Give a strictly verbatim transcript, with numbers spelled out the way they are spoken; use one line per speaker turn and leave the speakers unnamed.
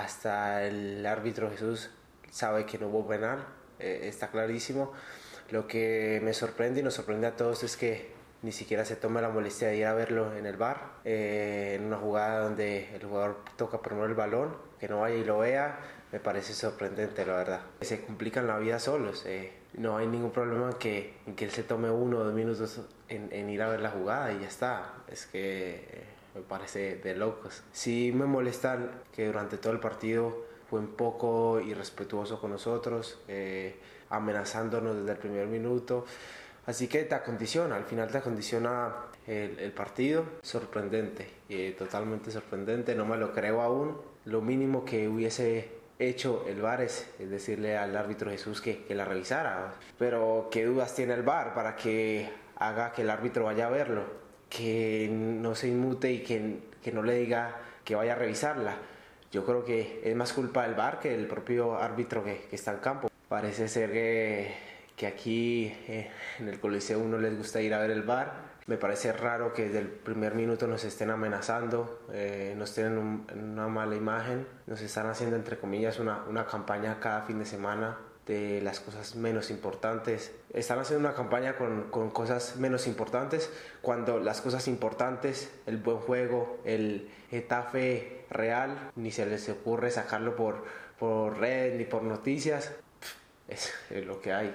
hasta el árbitro Jesús sabe que no hubo penal, eh, está clarísimo. Lo que me sorprende y nos sorprende a todos es que ni siquiera se toma la molestia de ir a verlo en el V A R, eh, en una jugada donde el jugador toca primero el balón, que no vaya y lo vea, me parece sorprendente, la verdad. Se complican la vida solos, eh, no hay ningún problema en que, en que él se tome uno o dos minutos en, en ir a ver la jugada y ya está. Es que eh, me parece de locos. Sí me molesta que durante todo el partido fue un poco irrespetuoso con nosotros, eh, amenazándonos desde el primer minuto. Así que te acondiciona, al final te acondiciona el, el partido. Sorprendente, eh, totalmente sorprendente, no me lo creo aún. Lo mínimo que hubiese hecho el V A R es, es decirle al árbitro Jesús que, que la revisara. Pero ¿qué dudas tiene el V A R para que haga que el árbitro vaya a verlo? Que no se inmute y que, que no le diga que vaya a revisarla. Yo creo que es más culpa del V A R que del propio árbitro que, que está en campo. Parece ser que que aquí eh, en el Coliseo uno les gusta ir a ver el V A R. Me parece raro que desde el primer minuto nos estén amenazando, eh, nos tienen un, una mala imagen, nos están haciendo entre comillas una, una campaña cada fin de semana de las cosas menos importantes. Están haciendo una campaña con, con cosas menos importantes cuando las cosas importantes, el buen juego, el Getafe real, ni se les ocurre sacarlo por, por red ni por noticias. Es lo que hay.